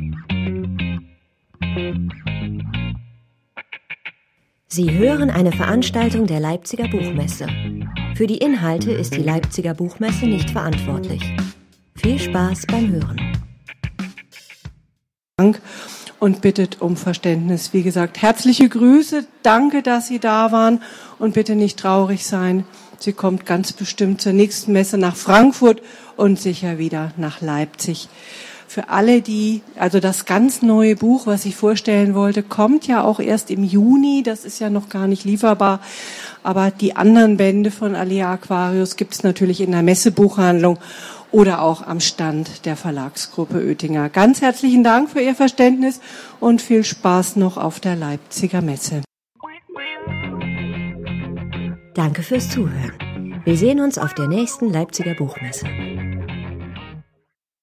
Sie hören eine Veranstaltung der Leipziger Buchmesse. Für die Inhalte ist die Leipziger Buchmesse nicht verantwortlich. Viel Spaß beim Hören. Dank und bittet um Verständnis. Wie gesagt, herzliche Grüße, danke, dass Sie da waren und bitte nicht traurig sein. Sie kommt ganz bestimmt zur nächsten Messe nach Frankfurt und sicher wieder nach Leipzig. Für alle, also das ganz neue Buch, was ich vorstellen wollte, kommt ja auch erst im Juni. Das ist ja noch gar nicht lieferbar. Aber die anderen Bände von Alea Aquarius gibt es natürlich in der Messebuchhandlung oder auch am Stand der Verlagsgruppe Oettinger. Ganz herzlichen Dank für Ihr Verständnis und viel Spaß noch auf der Leipziger Messe. Danke fürs Zuhören. Wir sehen uns auf der nächsten Leipziger Buchmesse.